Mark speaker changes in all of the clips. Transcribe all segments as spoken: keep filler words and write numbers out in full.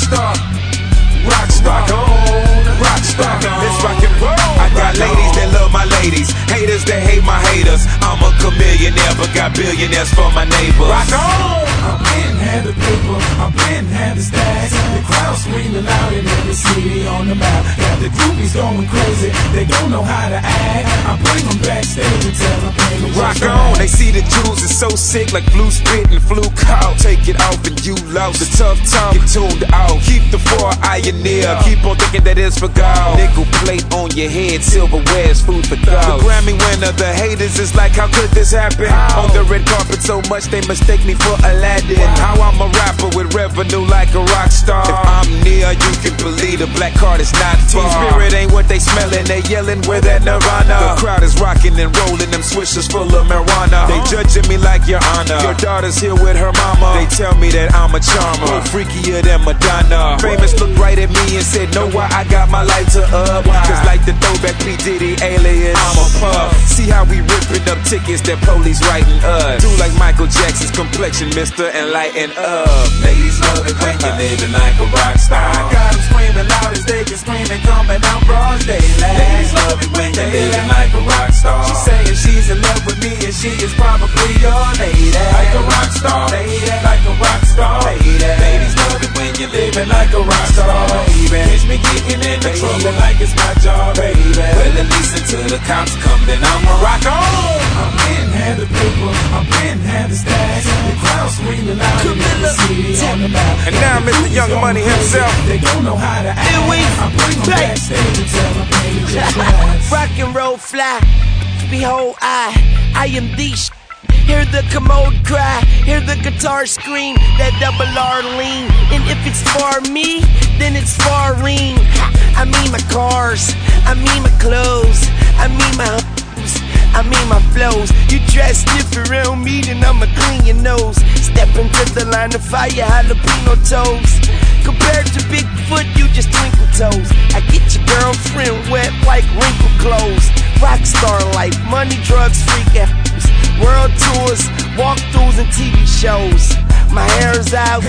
Speaker 1: star, rock star, rock on, rock star. Let's rock and roll. I got ladies that love my ladies, haters that hate my haters. I'm a chameleonaire, but got billionaires for my neighbors. Rock on. I'm in hand of paper, I'm in hand of stacks. The crowd screaming loud in every city on the map. Got the groupies going crazy, they don't know how to act. I bring them backstage and tell them pay me. Rock on, they see the jewels is so sick like blue spit and flu cow. Take it off and you lost. The tough talk, get tuned out. Keep the four eye near, keep on thinking that it's for God. Nickel plate on your head, silverware is food for thought. The Grammy winner, the haters is like, how could this happen? On the red carpet so much they mistake me for Aladdin. How I'm a rapper with revenue like a rock star. If I'm near, you can believe the black card is not far. Team spirit ain't what they smelling, they yelling with that Nirvana. The crowd is rocking and rolling, them swishers full of marijuana. They judging me like your honor. Your daughter's here with her mama. They tell me that I'm a charmer, more freakier than Madonna. Famous looked right at me and said, know why I got my lighter up? Cause like the throwback P. Diddy alias, I'm a puff. See how we ripping up tickets that police writing us. Do like Michael Jackson's complexion, mister, and lighten up. Ladies love it when you're living like a rock star. I got them screaming loud as they can scream and coming down broad daylight. Ladies love it when you're living like a rock star. She's saying she's in love with me and she is probably your lady. Like a rock star, lady, like a rock star, lady. Ladies love it when you're living like a rock star, baby. Catch me getting in the trouble like it's my job, baby. Well, at least until the cops come, then I'ma rock on. I'm in hand of paper, I'm in hand of stacks. The crowd screaming loud in the city on the map. And now Mister Young Money himself. They don't know how to act. I bring them backstage and tell them pay me just relax.
Speaker 2: Rock and roll fly, behold I, I am the sh. Hear the commode cry, hear the guitar scream, that double R lean. And if it's for me, then it's for ring. I mean my cars, I mean my clothes, I mean my hoes, I mean my flows. You dress different around me, then I'ma clean your nose. Step into the line of fire, jalapeno toes. Compared to Bigfoot, you just twinkle toes. I get your girlfriend wet like wrinkled clothes. Rockstar life, money, drugs, freak F's. World tours, walkthroughs and T V shows. My hair's out,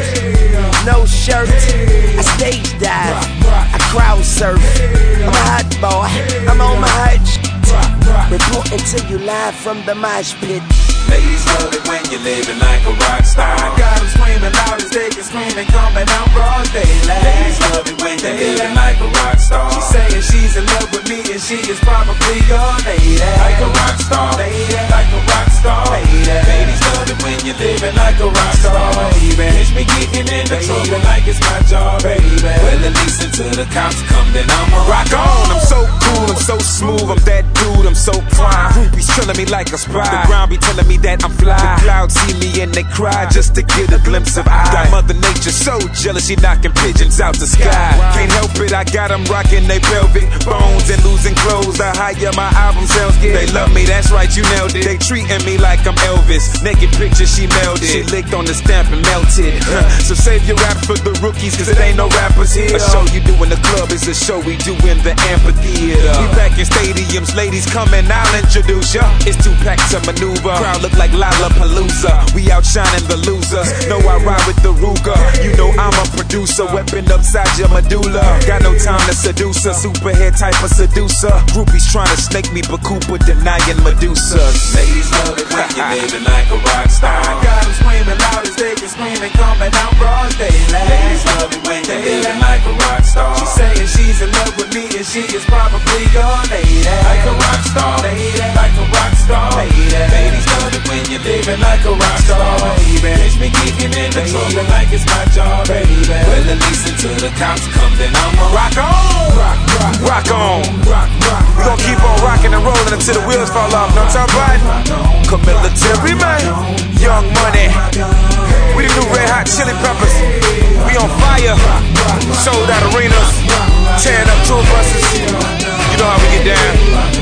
Speaker 2: no shirt. I stage dive, I crowd surf. I'm a hot boy, I'm on my hot shit. Reporting to you live from the mosh pit.
Speaker 1: Ladies love it when you're living like a rock star. I got them screaming loud as they can scream and coming out broad daylight. Ladies love it when you're living like a rock star. She's saying she's in love with me and she is probably your lady. Like a rock star, lady, like a rock star, lady. Ladies love it when you're living like a rock star, baby. Catch me getting in the trouble like it's my job, baby. Well, at least until the cops come, then I'ma rock on. I'm so cool, I'm so smooth, I'm that dude, I'm so prime. Groupies killing me like a spy. The ground be telling me that I'm fly. The clouds see me and they cry just to get a glimpse of I. Got Mother Nature so jealous, she knocking pigeons out the sky. Can't help it, I got them rocking they pelvic bones and losing clothes. The higher my album sales get, they love me, that's right, you nailed it. They treating me like I'm Elvis. Naked picture, she mailed it. She licked on the stamp and melted. So save your rap for the rookies, cause it ain't no rappers here. A show you do in the club is a show we do in the amphitheater. We back in stadiums, ladies coming, I'll introduce ya. It's two packs to maneuver. Crowd look like Lollapalooza. We outshining the losers. Know I ride with the Ruger. You know I'm a producer. Weapon upside your medulla. Got no time to seduce her. Superhead type of seducer. Groupies trying to snake me, but Cooper denying Medusa. Ladies love it when you're living like a rock star. I got them screaming loud as they can scream and coming out broad daylight. Ladies love it when you're living like a rock star. She's saying she's in love with me and she is probably your lady. Like a rock star, lady, like a rock star, lady. Ladies love it when you're living like a rock star, baby. Catch me getting in the trouble like it's my job, baby. Well, at least until the cops come, then I'ma rock on, rock, rock, rock on, rock, rock. We gon' keep on rocking and rolling until the wheels fall off. No time riding. Camilla Terry, man. Young Money. We the new Red Hot Chili Peppers. We on fire. Sold out arenas. Tearing up tour buses. You know how we get down.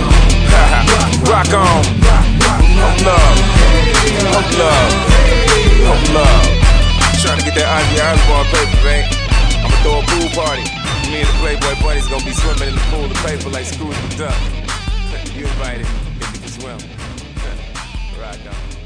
Speaker 1: Rock on. Hope love. Hope love. Hope love. Trying to get that Ivy Osborne paper, man. I'ma throw a pool party. Me and the Playboy buddies gonna be swimming in the pool of paper like Scrooge McDuck. You invited if you can swim. Rock on.